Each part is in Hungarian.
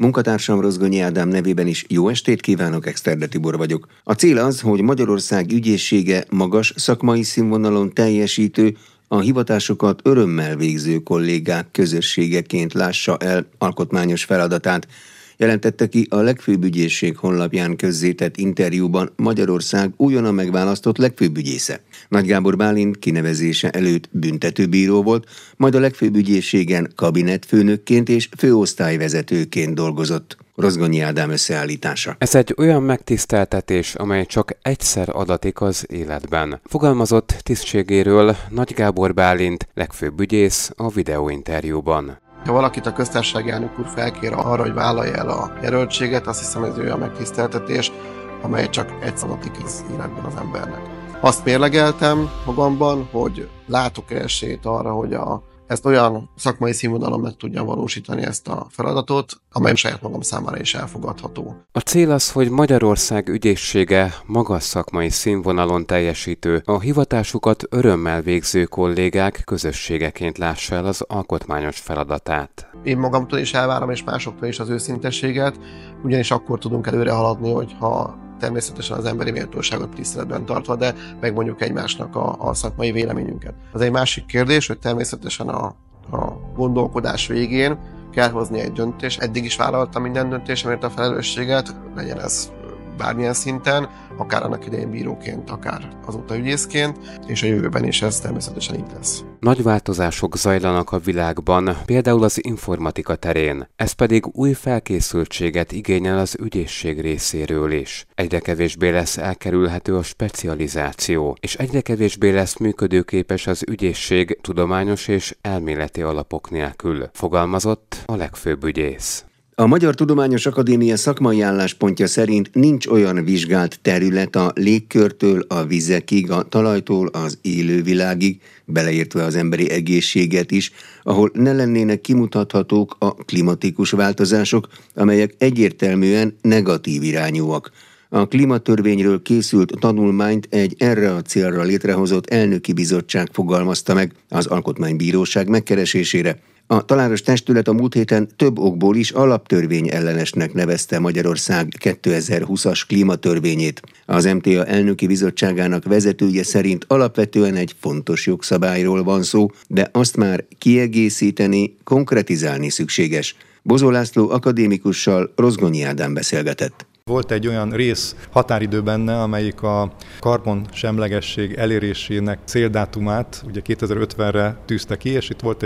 Munkatársam Rozgonyi Ádám nevében is jó estét kívánok, Exterde Tibor vagyok. A cél az, hogy Magyarország ügyészsége magas szakmai színvonalon teljesítő, a hivatásokat örömmel végző kollégák közösségeként lássa el alkotmányos feladatát, jelentette ki a legfőbb ügyészség honlapján közzétett interjúban Magyarország újonnan megválasztott legfőbb ügyésze. Nagy Gábor Bálint kinevezése előtt büntetőbíró volt, majd a legfőbb ügyészségen kabinetfőnökként és főosztályvezetőként dolgozott. Rozgonyi Ádám összeállítása. Ez egy olyan megtiszteltetés, amely csak egyszer adatik az életben. Fogalmazott tisztségéről Nagy Gábor Bálint, legfőbb ügyész a videóinterjúban. Ha valakit a köztársasági elnök úr felkér arra, hogy vállalja el a jelöltséget, azt hiszem, ez olyan megtiszteltetés, amely csak egyszer adatik az életben az embernek. Azt mérlegeltem magamban, hogy látok esélyt arra, hogy ezt olyan szakmai színvonalon meg tudjam valósítani ezt a feladatot, amely saját magam számára is elfogadható. A cél az, hogy Magyarország ügyészsége magas szakmai színvonalon teljesítő, a hivatásukat örömmel végző kollégák közösségeként lássa el az alkotmányos feladatát. Én magamtól is elvárom, és másoktól is az őszintességet, ugyanis akkor tudunk előre haladni, hogyha természetesen az emberi méltóságot tiszteletben tartva, de megmondjuk egymásnak a szakmai véleményünket. Az egy másik kérdés, hogy természetesen a gondolkodás végén kell hozni egy döntést. Eddig is vállaltam minden döntésemért a felelősséget, legyen ez bármilyen szinten, akár annak idején bíróként, akár azóta ügyészként, és a jövőben is ez természetesen így lesz. Nagy változások zajlanak a világban, például az informatika terén. Ez pedig új felkészültséget igényel az ügyészség részéről is. Egyre kevésbé lesz elkerülhető a specializáció, és egyre kevésbé lesz működőképes az ügyészség tudományos és elméleti alapok nélkül, fogalmazott a legfőbb ügyész. A Magyar Tudományos Akadémia szakmai álláspontja szerint nincs olyan vizsgált terület a légkörtől a vizekig, a talajtól az élővilágig, beleértve az emberi egészséget is, ahol ne lennének kimutathatók a klimatikus változások, amelyek egyértelműen negatív irányúak. A klímatörvényről készült tanulmányt egy erre a célra létrehozott elnöki bizottság fogalmazta meg az Alkotmánybíróság megkeresésére. A tanáros testület a múlt héten több okból is alaptörvény ellenesnek nevezte Magyarország 2020-as klímatörvényét. Az MTA elnöki bizottságának vezetője szerint alapvetően egy fontos jogszabályról van szó, de azt már kiegészíteni, konkretizálni szükséges. Bozó László akadémikussal Rozgonyi Ádám beszélgetett. Volt egy olyan rész határidő benne, amelyik a karbonsemlegesség elérésének céldátumát ugye 2050-re tűzte ki, és itt volt egy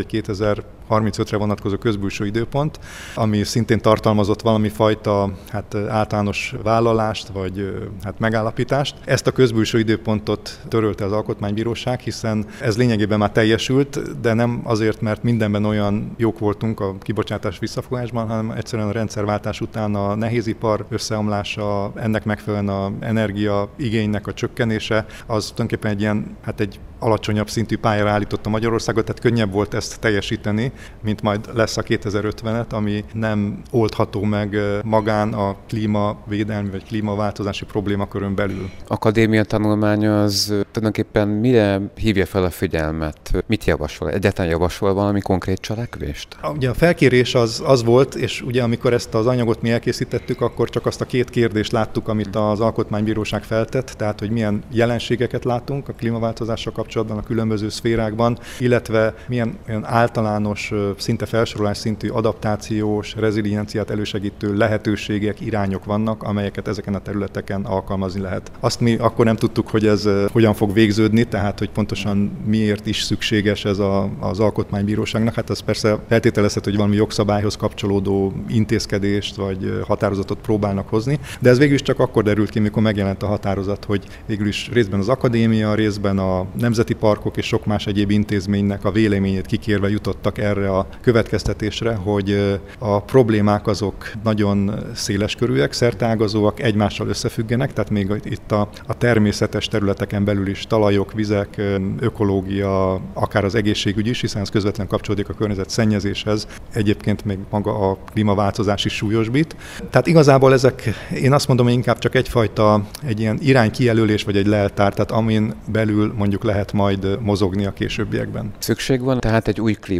2035-re vonatkozó közbülső időpont, ami szintén tartalmazott valami fajta általános vállalást vagy megállapítást. Ezt a közbülső időpontot törölte az Alkotmánybíróság, hiszen ez lényegében már teljesült, de nem azért, mert mindenben olyan jók voltunk a kibocsátás visszafogásban, hanem egyszerűen a rendszerváltás után a nehézipar összeomlása, ennek megfelelően az energia igénynek a csökkenése, az tulajdonképpen egy alacsonyabb szintű pályára állította Magyarországot, tehát könnyebb volt ezt teljesíteni, mint majd lesz a 2050-et, ami nem oldható meg magán a klímavédelmi vagy klímaváltozási problémakörön belül. Akadémia tanulmánya az tulajdonképpen mire hívja fel a figyelmet? Mit javasol? Egyáltalán javasol valami konkrét cselekvést? Ugye a felkérés az volt, és ugye amikor ezt az anyagot mi elkészítettük, akkor csak azt a két kérdést láttuk, amit az Alkotmánybíróság feltett, tehát hogy milyen jelenségeket látunk a klímaváltozással kapcsolatban a különböző szférákban, illetve milyen olyan általános, szinte felsorolás szintű adaptációs, rezilienciát elősegítő lehetőségek, irányok vannak, amelyeket ezeken a területeken alkalmazni lehet. Azt mi akkor nem tudtuk, hogy ez hogyan fog végződni, tehát hogy pontosan miért is szükséges ez az Alkotmánybíróságnak. Hát az persze feltételezhető, hogy valami jogszabályhoz kapcsolódó intézkedést vagy határozatot próbálnak hozni, de ez végül is csak akkor derült ki, mikor megjelent a határozat, hogy végül is részben az akadémia, részben a nemzeti parkok és sok más egyéb intézménynek a véleményét kikérve jutottak erre a következtetésre, hogy a problémák azok nagyon széleskörűek, szerteágazóak, egymással összefüggenek, tehát még itt a természetes területeken belül is talajok, vizek, ökológia, akár az egészségügy is, hiszen ez közvetlenül kapcsolódik a környezet szennyezéshez, egyébként még maga a klímaváltozás is súlyosbít. Tehát igazából ezek, én azt mondom, hogy inkább csak egy ilyen iránykijelölés vagy egy leltár, tehát amin belül mondjuk lehet majd mozogni a későbbiekben. Szükség van tehát egy új klímatörvény?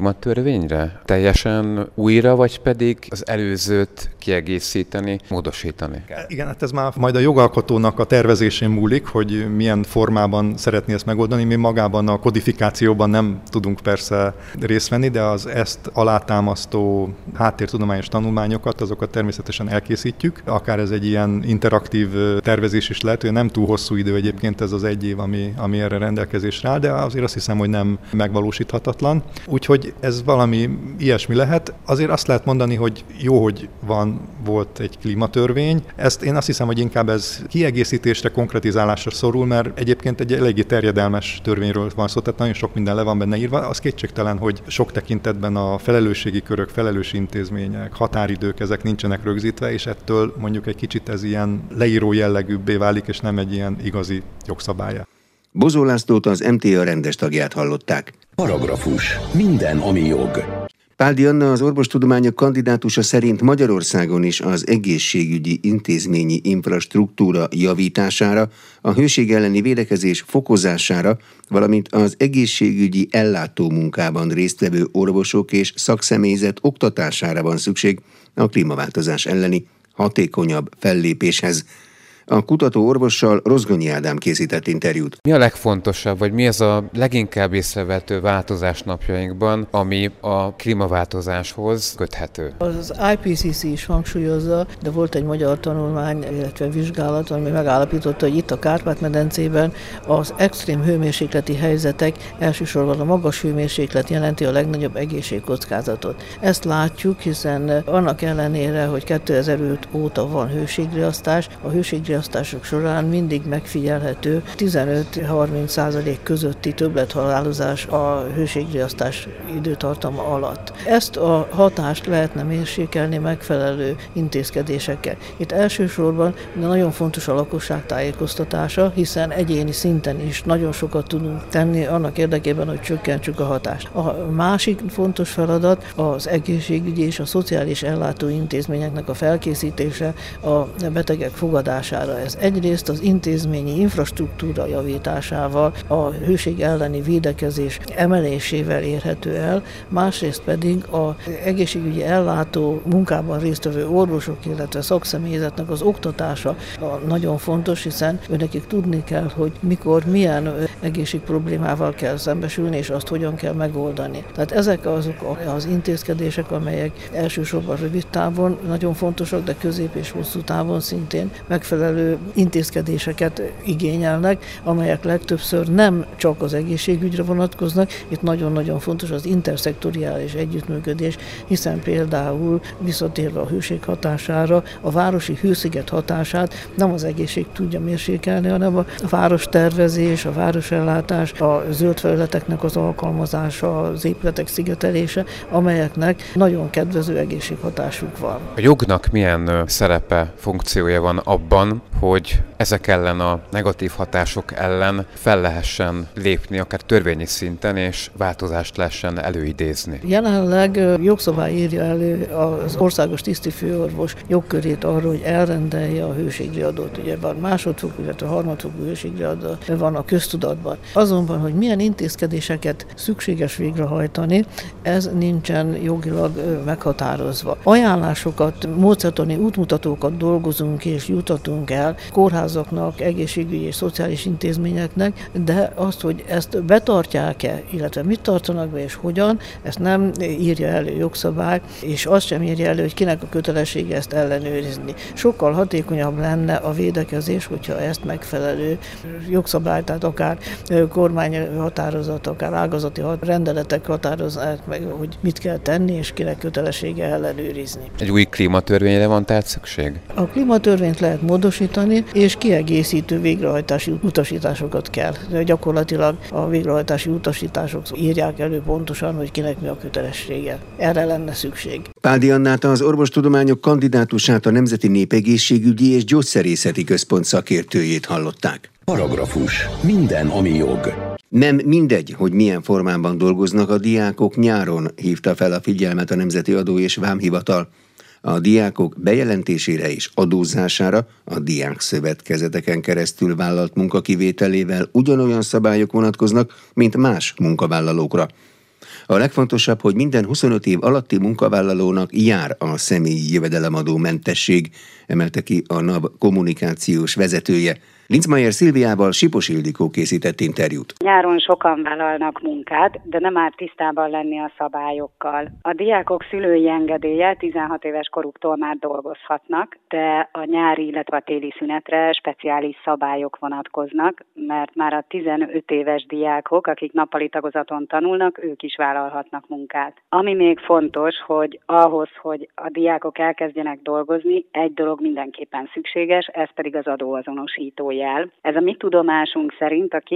törvényre? Teljesen újra, vagy pedig az előzőt kiegészíteni, módosítani? Igen, hát ez már majd a jogalkotónak a tervezésén múlik, hogy milyen formában szeretné ezt megoldani. Mi magában a kodifikációban nem tudunk persze részt venni, de az ezt alátámasztó háttértudományos tanulmányokat, azokat természetesen elkészítjük. Akár ez egy ilyen interaktív tervezés is lehet, hogy nem túl hosszú idő egyébként ez az 1 év, ami erre rendelkezésre áll, de azért azt hiszem, hogy nem megvalósíthatatlan. Úgyhogy ez valami ilyesmi lehet. Azért azt lehet mondani, hogy jó, hogy volt egy klímatörvény. Ezt én azt hiszem, hogy inkább ez kiegészítésre, konkretizálásra szorul, mert egyébként egy eléggé terjedelmes törvényről van szó, tehát nagyon sok minden le van benne írva. Az kétségtelen, hogy sok tekintetben a felelősségi körök, felelősi intézmények, határidők, ezek nincsenek rögzítve, és ettől mondjuk egy kicsit ez ilyen leíró jellegűbbé válik, és nem egy ilyen igazi jogszabálya. Bozó Lászlót, az MTA rendes tagját hallották. Paragrafus. Minden, ami jog. Páldi Anna, az orvostudományok kandidátusa szerint Magyarországon is az egészségügyi intézményi infrastruktúra javítására, a hőség elleni védekezés fokozására, valamint az egészségügyi ellátó munkában résztvevő orvosok és szakszemélyzet oktatására van szükség a klímaváltozás elleni hatékonyabb fellépéshez. A kutató orvossal Rozgonyi Ádám készített interjút. Mi a legfontosabb, vagy mi az a leginkább észrevehető változás napjainkban, ami a klímaváltozáshoz köthető? Az IPCC is hangsúlyozza, de volt egy magyar tanulmány, illetve vizsgálat, ami megállapította, hogy itt a Kárpát-medencében az extrém hőmérsékleti helyzetek, elsősorban a magas hőmérséklet jelenti a legnagyobb egészségkockázatot. Ezt látjuk, hiszen annak ellenére, hogy 2005 óta van hőségriasztás, a hőségriasztások során mindig megfigyelhető 15-30% közötti többlethalálozás a hőségriasztás időtartama alatt. Ezt a hatást lehetne mérsékelni megfelelő intézkedésekkel. Itt elsősorban nagyon fontos a lakosság tájékoztatása, hiszen egyéni szinten is nagyon sokat tudunk tenni annak érdekében, hogy csökkentsük a hatást. A másik fontos feladat az egészségügyi és a szociális ellátó intézményeknek a felkészítése a betegek fogadására. Ez egyrészt az intézményi infrastruktúra javításával, a hőség elleni védekezés emelésével érhető el, másrészt pedig az egészségügyi ellátó munkában résztvevő orvosok, illetve szakszemélyzetnek az oktatása nagyon fontos, hiszen nekik tudni kell, hogy mikor milyen egészségproblémával kell szembesülni, és azt hogyan kell megoldani. Tehát ezek azok az intézkedések, amelyek elsősorban rövid távon nagyon fontosak, de közép és hosszú távon szintén megfelelő intézkedéseket igényelnek, amelyek legtöbbször nem csak az egészségügyre vonatkoznak. Itt nagyon-nagyon fontos az interszektoriális együttműködés, hiszen például visszatérve a hőség hatására, a városi hősziget hatását nem az egészség tudja mérsékelni, hanem a várostervezés, a városellátás, a zöld felületeknek az alkalmazása, az épületek szigetelése, amelyeknek nagyon kedvező egészséghatásuk van. A jognak milyen szerepe, funkciója van abban, hogy ezek ellen a negatív hatások ellen fel lehessen lépni, akár törvényi szinten, és változást lehessen előidézni? Jelenleg jogszabály írja elő az országos tisztifőorvos jogkörét arról, hogy elrendelje a hőségriadót. Ugye van másodfokú, illetve harmadfokú hőségriadó van a köztudatban. Azonban, hogy milyen intézkedéseket szükséges végrehajtani, ez nincsen jogilag meghatározva. Ajánlásokat, módszertani útmutatókat dolgozunk és jutatunk el kórházaknak, egészségügyi és szociális intézményeknek, de azt, hogy ezt betartják-e, illetve mit tartanak be és hogyan, ezt nem írja elő jogszabály, és azt sem írja elő, hogy kinek a kötelessége ezt ellenőrizni. Sokkal hatékonyabb lenne a védekezés, hogyha ezt megfelelő jogszabály, tehát akár kormányhatározat, akár ágazati rendeletek határozzák meg, hogy mit kell tenni, és kinek kötelessége ellenőrizni. Egy új klímatörvényre van tehát szükség? A klímatörvényt lehet módosítani, és kiegészítő végrehajtási utasításokat kell. De gyakorlatilag a végrehajtási utasítások írják elő pontosan, hogy kinek mi a kötelessége. Erre lenne szükség. Páldi Annát, az orvostudományok kandidátusát, a Nemzeti Népegészségügyi és Gyógyszerészeti Központ szakértőjét hallották. Paragrafus. Minden, ami jog. Nem mindegy, hogy milyen formában dolgoznak a diákok nyáron, hívta fel a figyelmet a Nemzeti Adó és Vámhivatal. A diákok bejelentésére és adózására a diákszövetkezeteken keresztül vállalt munkakivételével ugyanolyan szabályok vonatkoznak, mint más munkavállalókra. A legfontosabb, hogy minden 25 év alatti munkavállalónak jár a személyi jövedelemadó mentesség, emelte ki a NAV kommunikációs vezetője. Linzmeier Szilviával Sipos Ildikó készített interjút. Nyáron sokan vállalnak munkát, de nem árt tisztában lenni a szabályokkal. A diákok szülői engedéllyel 16 éves koruktól már dolgozhatnak, de a nyári, illetve a téli szünetre speciális szabályok vonatkoznak, mert már a 15 éves diákok, akik nappali tagozaton tanulnak, ők is vállalhatnak munkát. Ami még fontos, hogy ahhoz, hogy a diákok elkezdjenek dolgozni, egy dolog mindenképpen szükséges, ez pedig az adóazonosító jel. Ez a mi tudomásunk szerint a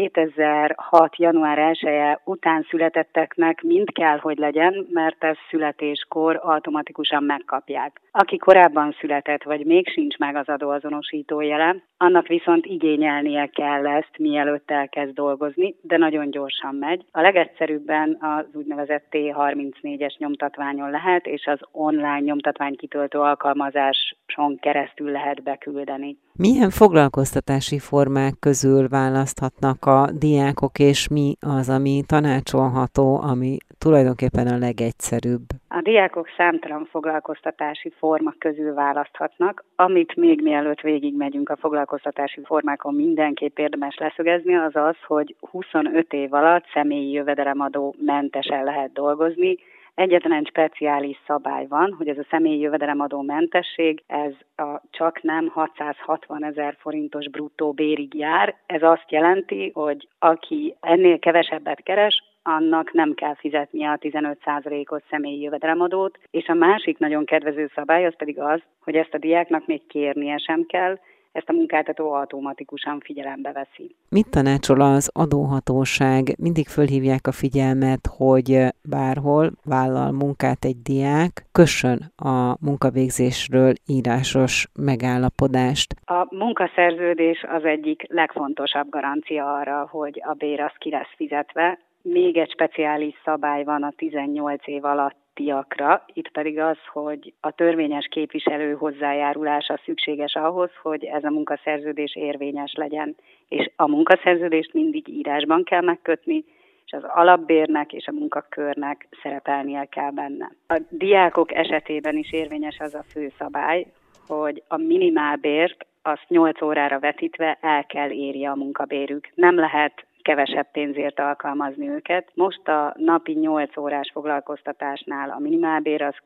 2006. január 1-e után születetteknek mind kell, hogy legyen, mert ez születéskor automatikusan megkapják. Aki korábban született, vagy még sincs meg az adóazonosító jele, annak viszont igényelnie kell ezt, mielőtt elkezd dolgozni, de nagyon gyorsan megy. A legegyszerűbben az úgynevezett T34-es nyomtatványon lehet, és az online nyomtatványkitöltő alkalmazáson keresztül lehet beküldeni. Milyen foglalkoztatási formák közül választhatnak a diákok, és mi az, ami tanácsolható, ami tulajdonképpen a legegyszerűbb? A diákok számtalan foglalkoztatási forma közül választhatnak. Amit még mielőtt végigmegyünk a foglalkoztatási formákon mindenképp érdemes leszögezni, az az, hogy 25 év alatt személyi jövedelemadó mentesen lehet dolgozni. Egyetlen egy speciális szabály van, hogy ez a személyi jövedelemadó mentesség, ez csak nem 660 000 forintos bruttó bérig jár. Ez azt jelenti, hogy aki ennél kevesebbet keres, annak nem kell fizetnie a 15%-os személyi jövedelemadót, és a másik nagyon kedvező szabály az pedig az, hogy ezt a diáknak még kérnie sem kell, ezt a munkáltató automatikusan figyelembe veszi. Mit tanácsol az adóhatóság? Mindig fölhívják a figyelmet, hogy bárhol vállal munkát egy diák, kössön a munkavégzésről írásos megállapodást. A munkaszerződés az egyik legfontosabb garancia arra, hogy a bér az ki lesz fizetve. Még egy speciális szabály van a 18 év alattiakra, itt pedig az, hogy a törvényes képviselő hozzájárulása szükséges ahhoz, hogy ez a munkaszerződés érvényes legyen. És a munkaszerződést mindig írásban kell megkötni, és az alapbérnek és a munkakörnek szerepelnie kell benne. A diákok esetében is érvényes az a fő szabály, hogy a minimálbért azt 8 órára vetítve el kell érje a munkabérük. Nem lehet kevesebb pénzért alkalmazni őket. Most a napi 8 órás foglalkoztatásnál a minimálbér az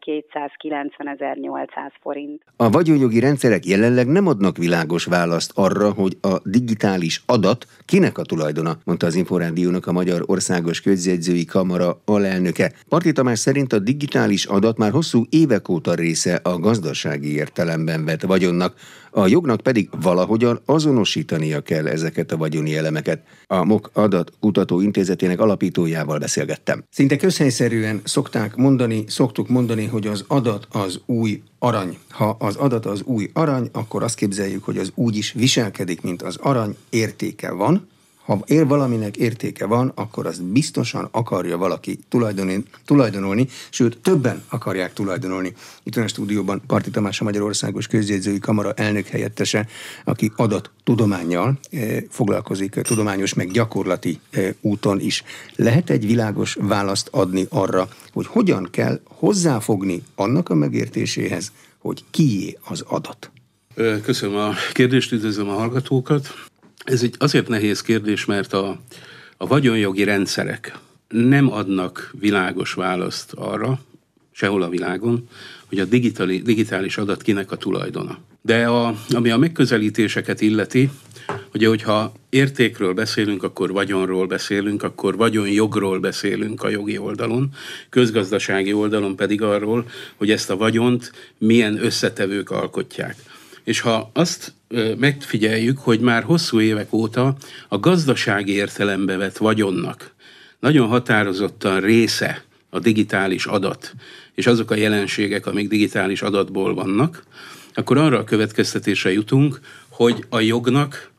290.800 forint. A vagyonjogi rendszerek jelenleg nem adnak világos választ arra, hogy a digitális adat kinek a tulajdona, mondta az Inforádiónak a Magyar Országos Közjegyzői Kamara alelnöke. Parti Tamás szerint a digitális adat már hosszú évek óta része a gazdasági értelemben vett vagyonnak, a jognak pedig valahogyan azonosítania kell ezeket a vagyoni elemeket. A MOK Adatkutató Intézetének alapítójával beszélgettem. Szinte közhelyszerűen szoktuk mondani, hogy az adat az új arany. Ha az adat az új arany, akkor azt képzeljük, hogy az úgy is viselkedik, mint az arany, értéke van. Ha valaminek értéke van, akkor azt biztosan akarja valaki tulajdonolni, sőt, többen akarják tulajdonolni. Itt van a stúdióban Parti Tamás, a Magyarországos Közjegyzői Kamara elnök helyettese, aki adattudománnyal foglalkozik, tudományos meg gyakorlati úton is. Lehet egy világos választ adni arra, hogy hogyan kell hozzáfogni annak a megértéséhez, hogy kié az adat? Köszönöm a kérdést, üdvözlöm a hallgatókat. Ez egy azért nehéz kérdés, mert a vagyonjogi rendszerek nem adnak világos választ arra, sehol a világon, hogy a digitális adat kinek a tulajdona. De ami a megközelítéseket illeti, ugye, hogyha értékről beszélünk, akkor vagyonról beszélünk, akkor vagyonjogról beszélünk a jogi oldalon, közgazdasági oldalon pedig arról, hogy ezt a vagyont milyen összetevők alkotják. És ha azt megfigyeljük, hogy már hosszú évek óta a gazdasági értelembe vett vagyonnak nagyon határozottan része a digitális adat, és azok a jelenségek, amik digitális adatból vannak, akkor arra a következtetésre jutunk, hogy a jognak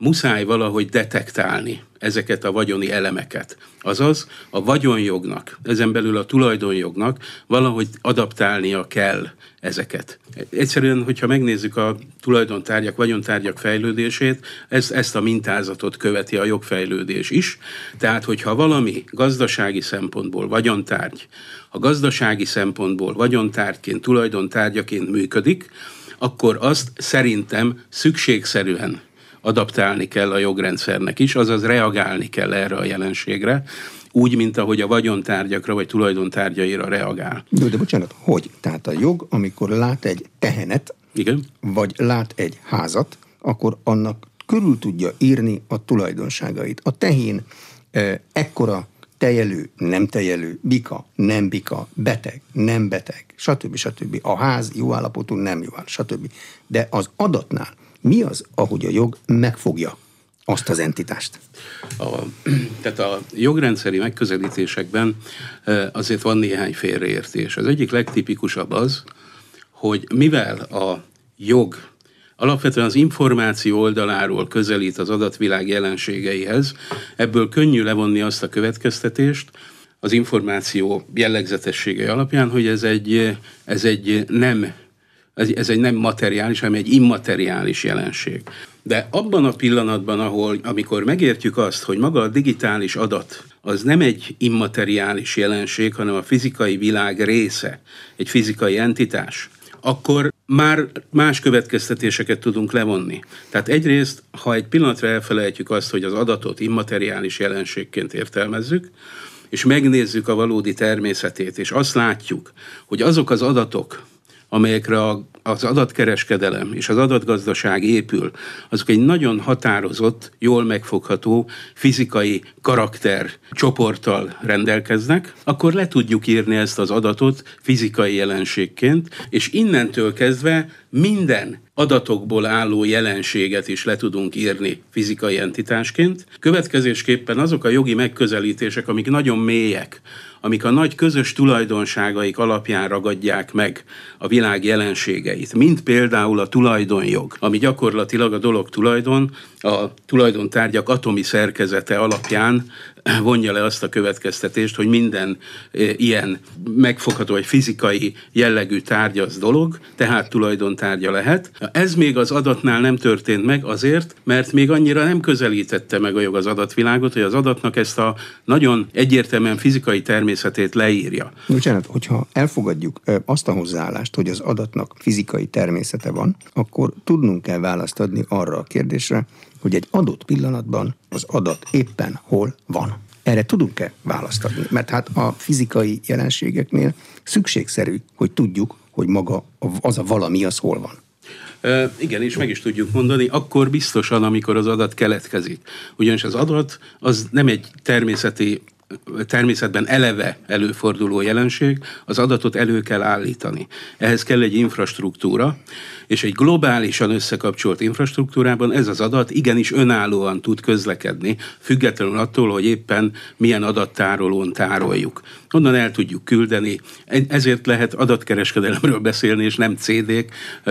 muszáj valahogy detektálni ezeket a vagyoni elemeket. Azaz a vagyonjognak, ezen belül a tulajdonjognak valahogy adaptálnia kell ezeket. Egyszerűen, hogyha megnézzük a tulajdontárgyak, vagyontárgyak fejlődését, ezt a mintázatot követi a jogfejlődés is. Tehát, hogyha valami gazdasági szempontból vagyontárgy, a gazdasági szempontból vagyontárgyként, tulajdontárgyaként működik, akkor azt szerintem szükségszerűen adaptálni kell a jogrendszernek is, azaz reagálni kell erre a jelenségre, úgy, mint ahogy a vagyontárgyakra vagy tulajdontárgyaira reagál. De bocsánat, hogy? Tehát a jog, amikor lát egy tehenet, igen, vagy lát egy házat, akkor annak körül tudja írni a tulajdonságait. A tehén ekkora tejelő, nem tejelő, bika, nem bika, beteg, nem beteg, stb. A ház jó állapotú, nem jó állapotú, stb. De az adatnál mi az, ahogy a jog megfogja azt az entitást? Tehát a jogrendszeri megközelítésekben azért van néhány félreértés. Az egyik legtipikusabb az, hogy mivel a jog alapvetően az információ oldaláról közelít az adatvilág jelenségeihez, ebből könnyű levonni azt a következtetést az információ jellegzetességei alapján, hogy ez egy nem materiális, hanem egy immateriális jelenség. De abban a pillanatban, amikor megértjük azt, hogy maga a digitális adat az nem egy immateriális jelenség, hanem a fizikai világ része, egy fizikai entitás, akkor már más következtetéseket tudunk levonni. Tehát egyrészt, ha egy pillanatra elfelejtjük azt, hogy az adatot immateriális jelenségként értelmezzük, és megnézzük a valódi természetét, és azt látjuk, hogy azok az adatok, amelyekre az adatkereskedelem és az adatgazdaság épül, azok egy nagyon határozott, jól megfogható fizikai karakter csoporttal rendelkeznek, akkor le tudjuk írni ezt az adatot fizikai jelenségként, és innentől kezdve minden adatokból álló jelenséget is le tudunk írni fizikai entitásként. Következésképpen azok a jogi megközelítések, amik nagyon mélyek, amik a nagy közös tulajdonságaik alapján ragadják meg a világ jelenségeit, mint például a tulajdonjog, ami gyakorlatilag a dolog tulajdon, a tulajdontárgyak atomi szerkezete alapján vonja le azt a következtetést, hogy minden ilyen megfogható vagy fizikai jellegű tárgy az dolog, tehát tulajdontárgya lehet. Ez még az adatnál nem történt meg azért, mert még annyira nem közelítette meg a jog az adatvilágot, hogy az adatnak ezt a nagyon egyértelműen fizikai természetét leírja. Bocsánat, hogyha elfogadjuk azt a hozzáállást, hogy az adatnak fizikai természete van, akkor tudnunk kell választ adni arra a kérdésre, hogy egy adott pillanatban az adat éppen hol van. Erre tudunk-e választ adni? Mert hát a fizikai jelenségeknél szükségszerű, hogy tudjuk, hogy maga az a valami az hol van. Igen, és meg is tudjuk mondani, akkor biztosan, amikor az adat keletkezik. Ugyanis az adat az nem egy természetben eleve előforduló jelenség, az adatot elő kell állítani. Ehhez kell egy infrastruktúra, és egy globálisan összekapcsolt infrastruktúrában ez az adat igenis önállóan tud közlekedni, függetlenül attól, hogy éppen milyen adattárolón tároljuk. Onnan el tudjuk küldeni, ezért lehet adatkereskedelemről beszélni, és nem CD-k,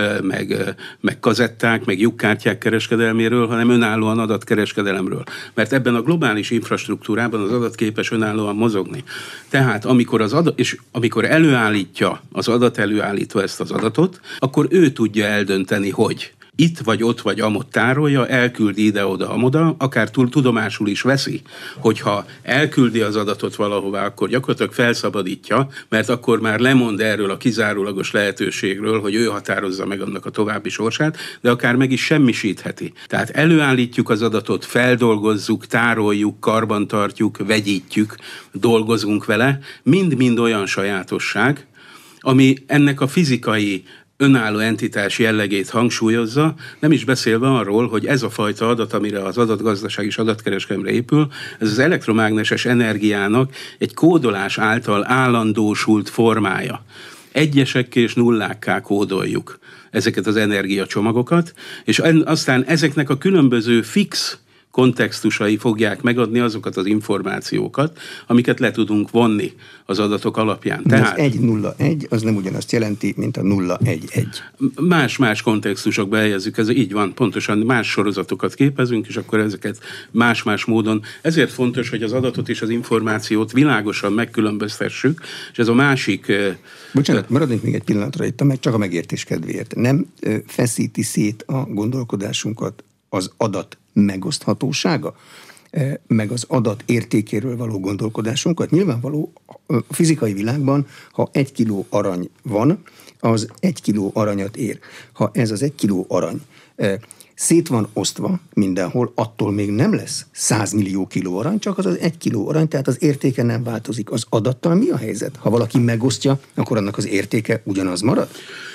meg kazetták, meg lyukkártyák kereskedelméről, hanem önállóan adatkereskedelemről. Mert ebben a globális infrastruktúrában az adat képes önállóan mozogni. Tehát amikor előállítja az adat előállítva ezt az adatot, akkor ő tudja eldönteni, hogy itt vagy ott vagy amott tárolja, elküldi ide-oda, amoda, akár tudomásul is veszi, hogyha elküldi az adatot valahová, akkor gyakorlatilag felszabadítja, mert akkor már lemond erről a kizárólagos lehetőségről, hogy ő határozza meg annak a további sorsát, de akár meg is semmisítheti. Tehát előállítjuk az adatot, feldolgozzuk, tároljuk, karbantartjuk, vegyítjük, dolgozunk vele, mind-mind olyan sajátosság, ami ennek a fizikai önálló entitás jellegét hangsúlyozza, nem is beszélve arról, hogy ez a fajta adat, amire az adatgazdaság és adatkereskedelemre épül, ez az elektromágneses energiának egy kódolás által állandósult formája. Egyesekké és nullákká kódoljuk ezeket az energiacsomagokat, és aztán ezeknek a különböző fix kontextusai fogják megadni azokat az információkat, amiket le tudunk vonni az adatok alapján. Tehát az 101 az nem ugyanazt jelenti, mint a 011. Más kontextusokba helyezzük, ez így van, pontosan más sorozatokat képezünk, és akkor ezeket más módon. Ezért fontos, hogy az adatot és az információt világosan megkülönböztessük, és ez a másik... Bocsánat, maradjunk még egy pillanatra itt, csak a megértés kedvéért. Nem feszíti szét a gondolkodásunkat az adat megoszthatósága, meg az adat értékéről való gondolkodásunkat? Nyilvánvaló a fizikai világban, ha 1 kiló arany van, az 1 kiló aranyat ér. Ha ez az 1 kiló arany szét van osztva mindenhol, attól még nem lesz 100 millió kiló arany, csak az 1 kiló arany, tehát az értéke nem változik. Az adattal mi a helyzet? Ha valaki megosztja, akkor annak az értéke ugyanaz marad?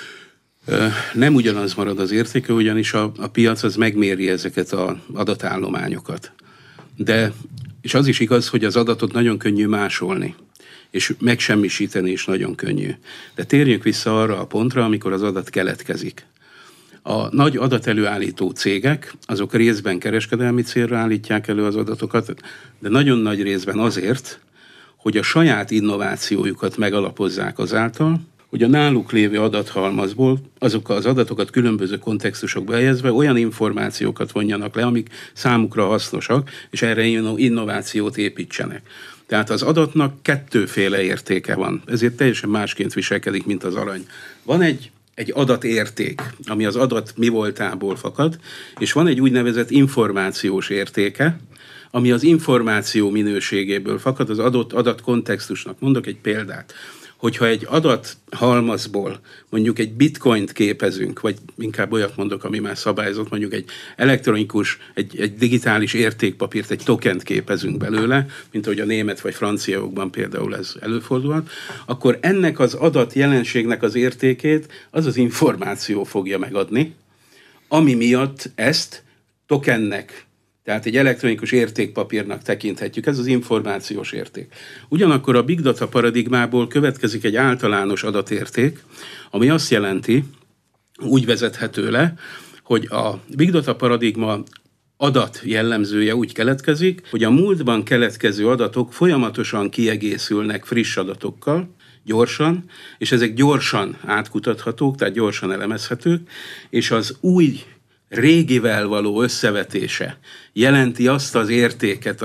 Nem ugyanaz marad az értéke, ugyanis a piac az megméri ezeket az adatállományokat. És az is igaz, hogy az adatot nagyon könnyű másolni, és megsemmisíteni is nagyon könnyű. De térjünk vissza arra a pontra, amikor az adat keletkezik. A nagy adatelőállító cégek, azok részben kereskedelmi célra állítják elő az adatokat, de nagyon nagy részben azért, hogy a saját innovációjukat megalapozzák azáltal, hogy a náluk lévő adathalmazból azok az adatokat különböző kontextusokba helyezve olyan információkat vonjanak le, amik számukra hasznosak, és erre innovációt építsenek. Tehát az adatnak 2 értéke van, ezért teljesen másként viselkedik, mint az arany. Van egy adatérték, ami az adat mi voltából fakad, és van egy úgynevezett információs értéke, ami az információ minőségéből fakad, az adott adatkontextusnak. Mondok egy példát. Hogyha egy adathalmazból mondjuk egy bitcoint képezünk, vagy inkább olyat mondok, ami már szabályozott, mondjuk egy elektronikus, egy digitális értékpapírt, egy tokent képezünk belőle, mint ahogy a német vagy franciáokban például ez előfordulhat, akkor ennek az adat jelenségnek az értékét az információ fogja megadni, ami miatt ezt tokennek, tehát egy elektronikus értékpapírnak tekinthetjük, ez az információs érték. Ugyanakkor a big data paradigmából következik egy általános adatérték, ami azt jelenti, úgy vezethető le, hogy a big data paradigma adat jellemzője úgy keletkezik, hogy a múltban keletkező adatok folyamatosan kiegészülnek friss adatokkal, gyorsan, és ezek gyorsan átkutathatók, tehát gyorsan elemezhetők, és az új régivel való összevetése jelenti azt az értéket,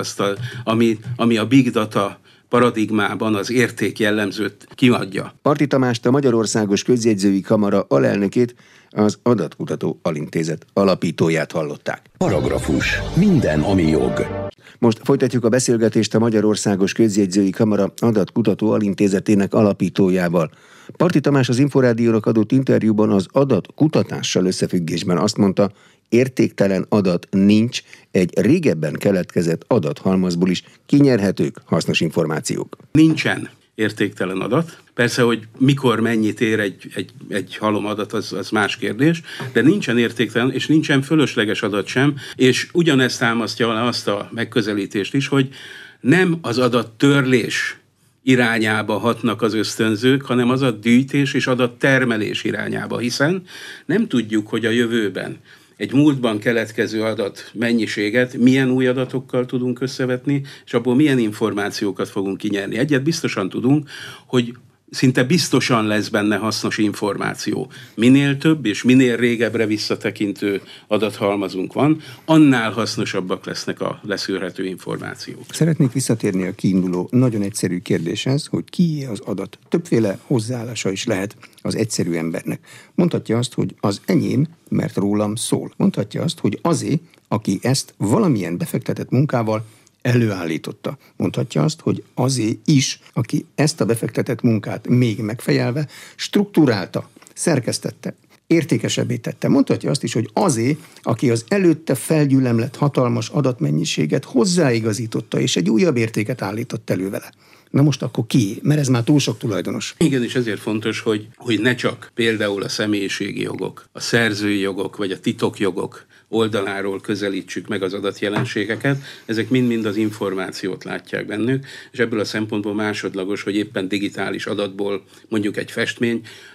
ami a big data paradigmában az érték jellemzőt kiadja. Parti Tamást, a Magyarországos Közjegyzői Kamara alelnökét, az Adatkutató Alintézet alapítóját hallották. Paragrafus. Minden, ami jog. Most folytatjuk a beszélgetést a Magyarországos Közjegyzői Kamara Adatkutató Alintézetének alapítójával. Parti Tamás az Inforádiónak adott interjúban az adatkutatással összefüggésben azt mondta, értéktelen adat nincs, egy régebben keletkezett adathalmazból is kinyerhetők hasznos információk. Nincsen értéktelen adat. Persze, hogy mikor mennyit ér egy halom adat, az más kérdés, de nincsen értéktelen, és nincsen fölösleges adat sem, és ugyanezt támasztja alá azt a megközelítést is, hogy nem az adattörlés irányába hatnak az ösztönzők, hanem adatgyűjtés és adattermelés irányába, hiszen nem tudjuk, hogy a jövőben egy múltban keletkező adat mennyiséget milyen új adatokkal tudunk összevetni, és abból milyen információkat fogunk kinyerni. Egyet biztosan tudunk, hogy szinte biztosan lesz benne hasznos információ. Minél több és minél régebbre visszatekintő adathalmazunk van, annál hasznosabbak lesznek a leszűrhető információk. Szeretnék visszatérni a kiinduló, nagyon egyszerű kérdéshez, hogy kié az adat. Többféle hozzáállása is lehet az egyszerű embernek. Mondhatja azt, hogy az enyém, mert rólam szól. Mondhatja azt, hogy azé, aki ezt valamilyen befektetett munkával előállította. Mondhatja azt, hogy azé is, aki ezt a befektetett munkát még megfejelve, strukturálta, szerkesztette, értékesebbé tette. Mondhatja azt is, hogy azé, aki az előtte felgyülemlett hatalmas adatmennyiséget hozzáigazította, és egy újabb értéket állított elő vele. Na most akkor ki? Mert ez már túl sok tulajdonos. Igen, és ezért fontos, hogy ne csak például a személyiségi jogok, a szerzői jogok, vagy a titokjogok oldaláról közelítsük meg az adatjelenségeket, ezek mind-mind az információt látják bennük, és ebből a szempontból másodlagos, hogy éppen digitális adatból mondjuk egy festmény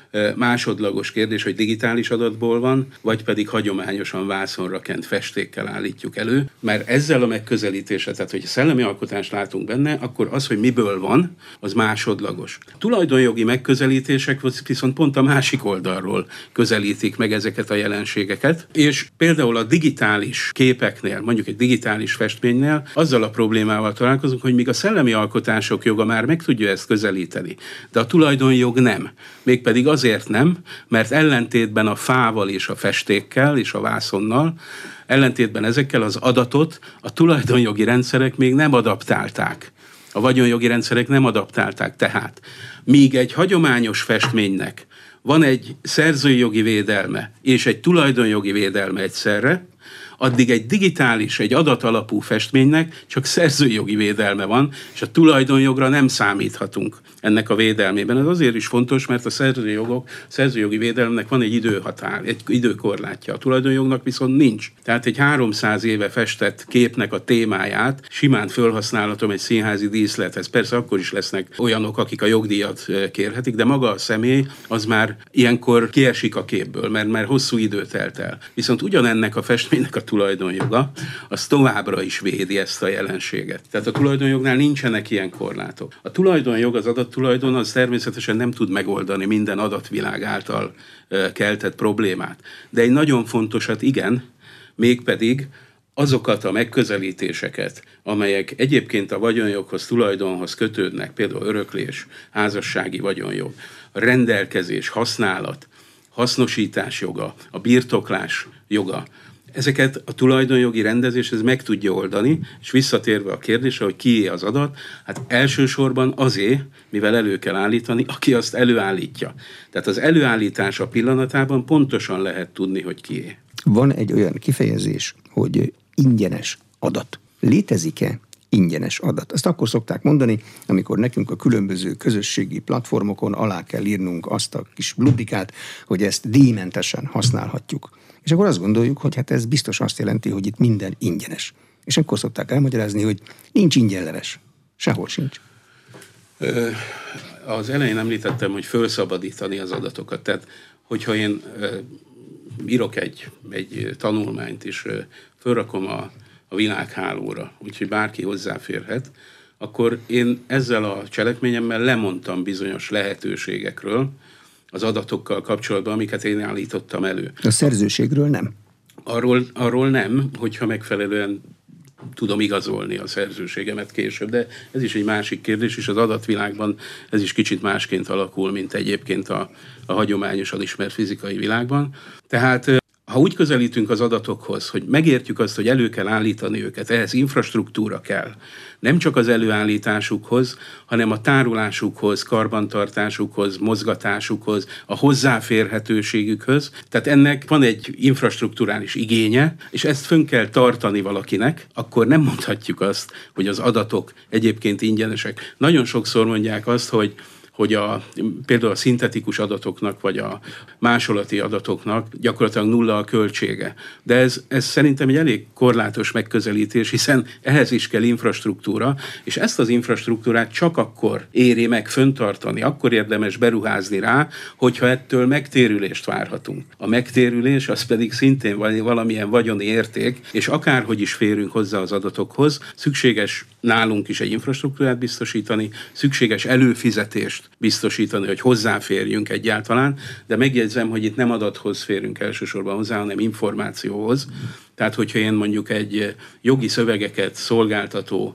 másodlagos kérdés, hogy digitális adatból van, vagy pedig hagyományosan vászonra kent festékkel állítjuk elő, mert ezzel a megközelítéssel, tehát hogy szellemi alkotást látunk benne, akkor az, hogy miből van, az másodlagos. A tulajdonjogi megközelítések viszont pont a másik oldalról közelítik meg ezeket a jelenségeket, és például a digitális képeknél, mondjuk egy digitális festménynél azzal a problémával találkozunk, hogy míg a szellemi alkotások joga már meg tudja ezt közelíteni, de a tulajdonjog nem. Mégpedig azért nem, mert ellentétben a fával és a festékkel és a vászonnal, ellentétben ezekkel az adatot a tulajdonjogi rendszerek még nem adaptálták. A vagyonjogi rendszerek nem adaptálták. Tehát míg egy hagyományos festménynek van egy szerzői jogi védelme és egy tulajdonjogi védelme egyszerre, addig egy digitális, egy adatalapú festménynek csak szerzői jogi védelme van, és a tulajdonjogra nem számíthatunk ennek a védelmében. Ez azért is fontos, mert a szerzői jogi védelemnek van egy időhatár, egy időkorlátja. A tulajdonjognak viszont nincs. Tehát egy 300 éve festett képnek a témáját simán felhasználhatom egy színházi díszlethez. Persze akkor is lesznek olyanok, akik a jogdíjat kérhetik, de maga a személy az már ilyenkor kiesik a képből, mert már hosszú idő telt el. Viszont ugyanennek a festménynek a tulajdonjoga, az továbbra is védi ezt a jelenséget. Tehát a tulajdonjognál nincsenek ilyen korlátok. A tulajdonjog, az adattulajdon az természetesen nem tud megoldani minden adatvilág által keltett problémát. De egy nagyon fontosat igen, mégpedig azokat a megközelítéseket, amelyek egyébként a vagyonjoghoz, tulajdonhoz kötődnek, például öröklés, házassági vagyonjog, a rendelkezés, használat, hasznosítás joga, a birtoklás joga, ezeket a tulajdonjogi rendezés ez meg tudja oldani, és visszatérve a kérdésre, hogy kié az adat, hát elsősorban azé, mivel elő kell állítani, aki azt előállítja. Tehát az előállítása pillanatában pontosan lehet tudni, hogy kié. Van egy olyan kifejezés, hogy ingyenes adat. Létezik-e ingyenes adat? Ezt akkor szokták mondani, amikor nekünk a különböző közösségi platformokon alá kell írnunk azt a kis blubikát, hogy ezt díjmentesen használhatjuk. És akkor azt gondoljuk, hogy hát ez biztos azt jelenti, hogy itt minden ingyenes. És akkor szokták elmagyarázni, hogy nincs ingyenleves. Sehol sincs. Az elején említettem, hogy felszabadítani az adatokat. Tehát, hogyha én írok egy tanulmányt, és felrakom a világhálóra, úgyhogy bárki hozzáférhet, akkor én ezzel a cselekményemmel lemondtam bizonyos lehetőségekről, az adatokkal kapcsolatban, amiket én állítottam elő. A szerzőségről nem? Arról nem, hogyha megfelelően tudom igazolni a szerzőségemet később, de ez is egy másik kérdés, és az adatvilágban ez is kicsit másként alakul, mint egyébként a hagyományosan ismert fizikai világban. Tehát ha úgy közelítünk az adatokhoz, hogy megértjük azt, hogy elő kell állítani őket, ehhez infrastruktúra kell. Nem csak az előállításukhoz, hanem a tárolásukhoz, karbantartásukhoz, mozgatásukhoz, a hozzáférhetőségükhöz. Tehát ennek van egy infrastrukturális igénye, és ezt fönn kell tartani valakinek, akkor nem mondhatjuk azt, hogy az adatok egyébként ingyenesek. Nagyon sokszor mondják azt, hogy például a szintetikus adatoknak, vagy a másolati adatoknak gyakorlatilag nulla a költsége. De ez szerintem egy elég korlátos megközelítés, hiszen ehhez is kell infrastruktúra, és ezt az infrastruktúrát csak akkor éri meg föntartani, akkor érdemes beruházni rá, hogyha ettől megtérülést várhatunk. A megtérülés az pedig szintén valamilyen vagyoni érték, és akárhogy is férünk hozzá az adatokhoz, szükséges nálunk is egy infrastruktúrát biztosítani, szükséges előfizetést biztosítani, hogy hozzáférjünk egyáltalán, de megjegyzem, hogy itt nem adathoz férünk elsősorban hozzá, hanem információhoz. Tehát, hogyha én mondjuk egy jogi szövegeket szolgáltató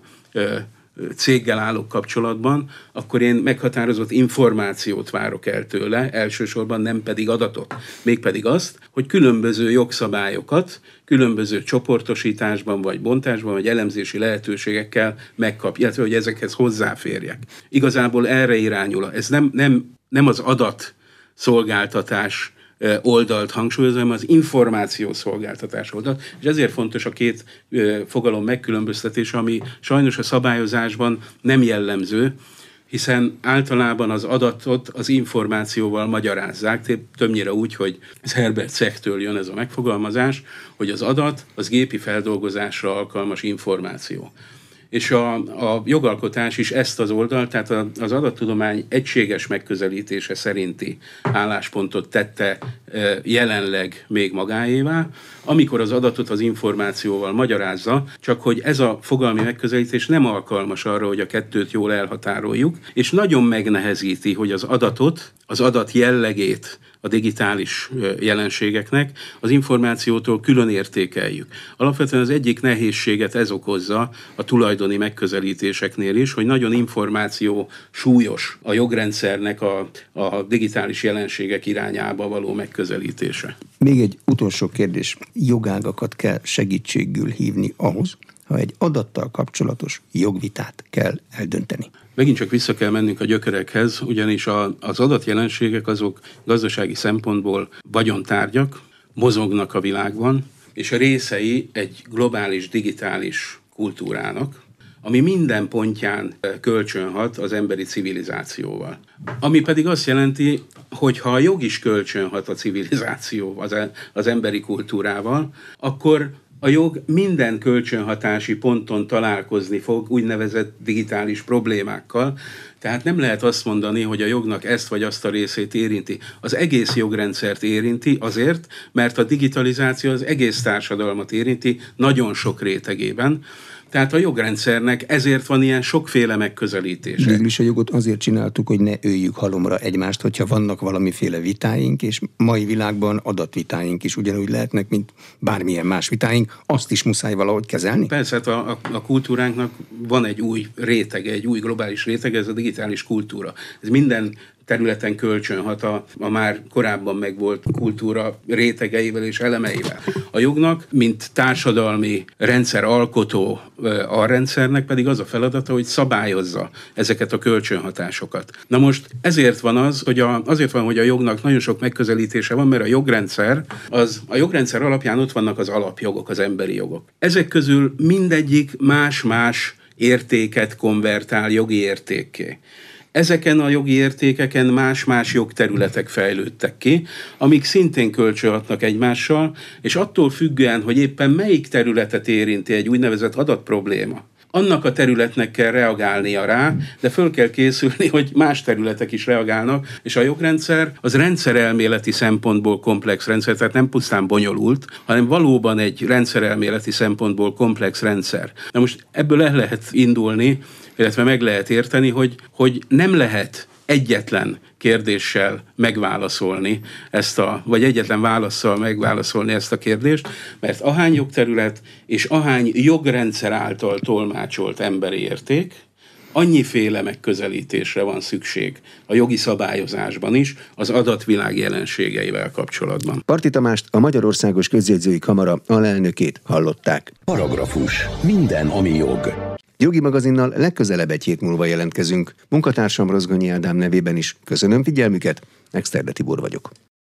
céggel állok kapcsolatban, akkor én meghatározott információt várok el tőle, elsősorban nem pedig adatot. Mégpedig azt, hogy különböző jogszabályokat, különböző csoportosításban, vagy bontásban, vagy elemzési lehetőségekkel megkapja, illetve hogy ezekhez hozzáférjek. Igazából erre irányul. Ez nem az adatszolgáltatás oldalt hangsúlyozom, hanem az információszolgáltatás oldalt, és ezért fontos a két fogalom megkülönböztetése, ami sajnos a szabályozásban nem jellemző, hiszen általában az adatot az információval magyarázzák, többnyire úgy, hogy ez Herbert Szecktől jön ez a megfogalmazás, hogy az adat az gépi feldolgozásra alkalmas információ. És a jogalkotás is ezt az oldalt, tehát az adattudomány egységes megközelítése szerinti álláspontot tette jelenleg még magáévá, amikor az adatot az információval magyarázza, csak hogy ez a fogalmi megközelítés nem alkalmas arra, hogy a kettőt jól elhatároljuk, és nagyon megnehezíti, hogy az adatot, az adat jellegét a digitális jelenségeknek az információtól külön értékeljük. Alapvetően az egyik nehézséget ez okozza a tulajdoni megközelítéseknél is, hogy nagyon információ súlyos a jogrendszernek a digitális jelenségek irányába való megközelítése. Még egy utolsó kérdés. Jogágakat kell segítségül hívni ahhoz, ha egy adattal kapcsolatos jogvitát kell eldönteni. Megint csak vissza kell mennünk a gyökerekhez, ugyanis az adatjelenségek azok gazdasági szempontból vagyontárgyak, mozognak a világban, és a részei egy globális, digitális kultúrának, ami minden pontján kölcsönhat az emberi civilizációval. Ami pedig azt jelenti, hogy ha a jog is kölcsönhat a civilizációval, az emberi kultúrával, akkor a jog minden kölcsönhatási ponton találkozni fog úgynevezett digitális problémákkal, tehát nem lehet azt mondani, hogy a jognak ezt vagy azt a részét érinti. Az egész jogrendszert érinti azért, mert a digitalizáció az egész társadalmat érinti nagyon sok rétegében. Tehát a jogrendszernek ezért van ilyen sokféle megközelítése. Végül is a jogot azért csináltuk, hogy ne öljük halomra egymást, hogyha vannak valamiféle vitáink, és mai világban adatvitáink is ugyanúgy lehetnek, mint bármilyen más vitáink, azt is muszáj valahogy kezelni? Persze, hát a kultúránknak van egy új rétege, egy új globális rétege, ez a digitális kultúra. Ez minden területen kölcsönhat a már korábban megvolt kultúra rétegeivel és elemeivel. A jognak, mint társadalmi rendszeralkotó a rendszernek pedig az a feladata, hogy szabályozza ezeket a kölcsönhatásokat. Na most ezért van az, hogy a jognak nagyon sok megközelítése van, mert a jogrendszer alapján ott vannak az alapjogok, az emberi jogok. Ezek közül mindegyik más-más értéket konvertál jogi értékké. Ezeken a jogi értékeken más-más jogterületek fejlődtek ki, amik szintén kölcsönhatnak egymással, és attól függően, hogy éppen melyik területet érinti egy úgynevezett adatprobléma, annak a területnek kell reagálnia rá, de föl kell készülni, hogy más területek is reagálnak, és a jogrendszer az rendszerelméleti szempontból komplex rendszer, tehát nem pusztán bonyolult, hanem valóban egy rendszerelméleti szempontból komplex rendszer. Na most ebből el lehet indulni, illetve meg lehet érteni, hogy nem lehet egyetlen kérdéssel megválaszolni vagy egyetlen válasszal megválaszolni ezt a kérdést, mert ahány jogterület és ahány jogrendszer által tolmácsolt emberi érték, annyiféle megközelítésre van szükség a jogi szabályozásban is, az adatvilág jelenségeivel kapcsolatban. Parti Tamást, a Magyarországos Közjegyzői Kamara alelnökét hallották. Paragrafus. Minden, ami jog. Jogi Magazinnal legközelebb egy hét múlva jelentkezünk. Munkatársam Rozgonyi Ádám nevében is köszönöm figyelmüket, Exterde Tibor vagyok.